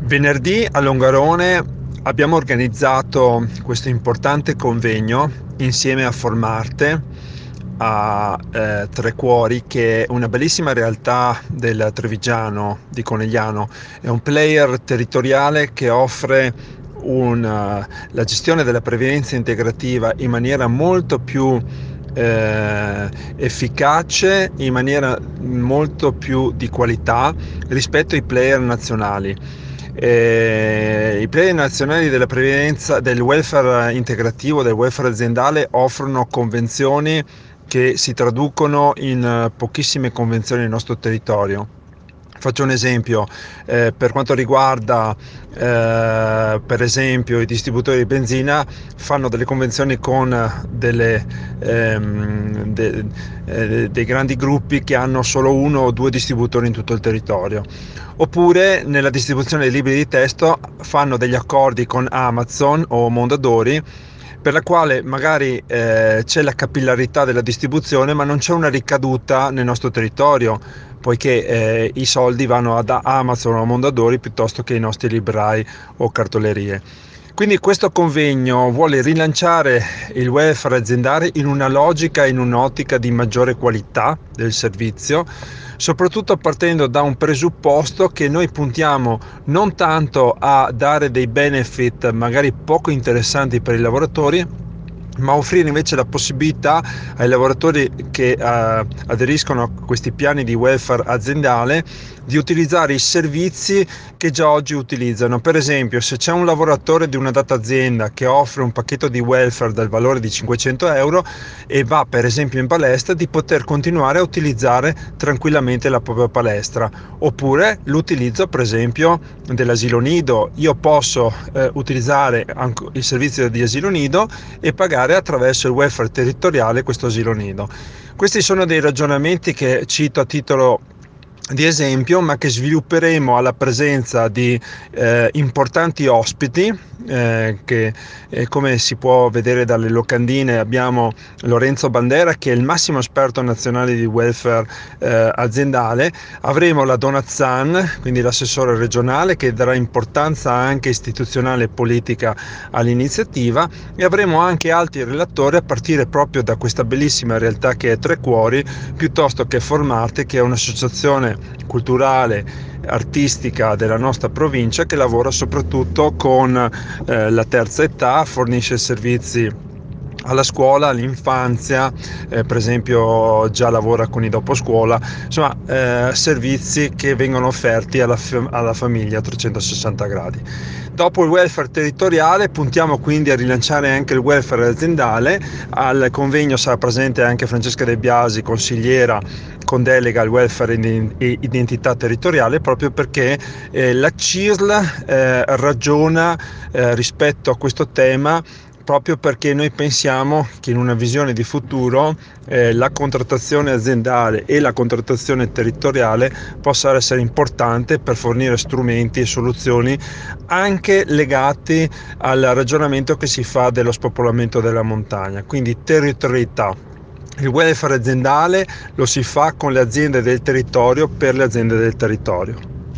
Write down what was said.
Venerdì a Longarone abbiamo organizzato questo importante convegno insieme a Formarte, a Tre Cuori, che è una bellissima realtà del Trevigiano di Conegliano. È un player territoriale che offre la gestione della previdenza integrativa in maniera molto più efficace, in maniera molto più di qualità rispetto ai player nazionali. I player nazionali della previdenza, del welfare integrativo, del welfare aziendale, offrono convenzioni che si traducono in pochissime convenzioni nel nostro territorio. Faccio un esempio, per quanto riguarda per esempio i distributori di benzina, fanno delle convenzioni con dei grandi gruppi che hanno solo uno o due distributori in tutto il territorio. Oppure nella distribuzione dei libri di testo fanno degli accordi con Amazon o Mondadori, per la quale magari c'è la capillarità della distribuzione, ma non c'è una ricaduta nel nostro territorio, poiché i soldi vanno ad Amazon o Mondadori piuttosto che ai nostri librai o cartolerie. Quindi questo convegno vuole rilanciare il welfare aziendale in una logica, in un'ottica di maggiore qualità del servizio, soprattutto partendo da un presupposto che noi puntiamo non tanto a dare dei benefit magari poco interessanti per i lavoratori, ma offrire invece la possibilità ai lavoratori che aderiscono a questi piani di welfare aziendale di utilizzare i servizi che già oggi utilizzano. Per esempio, se c'è un lavoratore di una data azienda che offre un pacchetto di welfare dal valore di 500 euro e va per esempio in palestra, di poter continuare a utilizzare tranquillamente la propria palestra. Oppure l'utilizzo per esempio dell'asilo nido. Io posso utilizzare il servizio di asilo nido e pagare attraverso il welfare territoriale questo asilo nido. Questi sono dei ragionamenti che cito a titolo di esempio, ma che svilupperemo alla presenza di importanti ospiti, che come si può vedere dalle locandine abbiamo Lorenzo Bandera, che è il massimo esperto nazionale di welfare aziendale. Avremo la Donazzan, quindi l'assessore regionale, che darà importanza anche istituzionale e politica all'iniziativa, e avremo anche altri relatori a partire proprio da questa bellissima realtà che è Tre Cuori, piuttosto che Formarte, che è un'associazione culturale, artistica della nostra provincia, che lavora soprattutto con la terza età, fornisce servizi alla scuola, all'infanzia, per esempio già lavora con i doposcuola, insomma servizi che vengono offerti alla famiglia a 360 gradi. Dopo il welfare territoriale puntiamo quindi a rilanciare anche il welfare aziendale. Al convegno sarà presente anche Francesca De Biasi, consigliera con delega al welfare e identità territoriale, proprio perché la CISL ragiona rispetto a questo tema, proprio perché noi pensiamo che in una visione di futuro la contrattazione aziendale e la contrattazione territoriale possa essere importante per fornire strumenti e soluzioni anche legati al ragionamento che si fa dello spopolamento della montagna, quindi territorialità. Il welfare aziendale lo si fa con le aziende del territorio per le aziende del territorio.